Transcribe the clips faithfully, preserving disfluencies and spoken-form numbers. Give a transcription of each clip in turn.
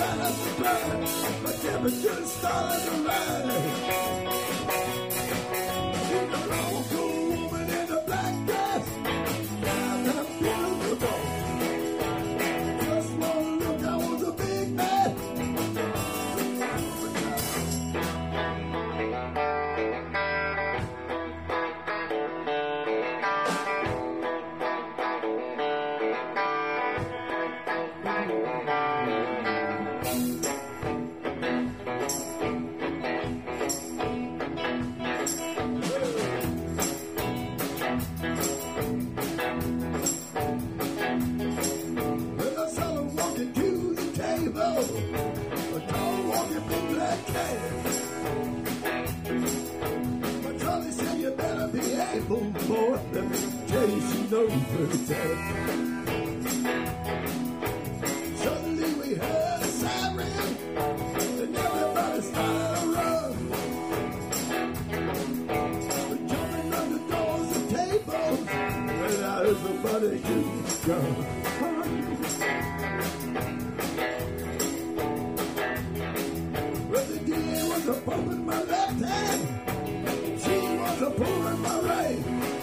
started to burn. My temperature started to rise. She's a long, cool woman in a black dress. And I'm beautiful. Just one look, I was a big man. Boy, let me tell you, she knows pretty tough. Suddenly we heard a siren, and everybody started to run. We're jumping under doors and tables, and now there's somebody shooting guns. Well, the D A was a pump in my left hand. She was a pull in my right.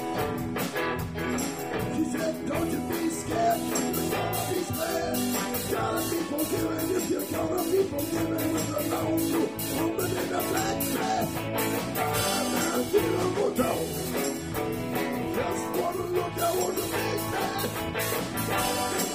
She said, don't you be scared, you're gonna be spared. Gotta be forgiven if you're gonna be forgiven. With a long woman in a black dress. I'm a beautiful dog. Just wanna look, I was a big man.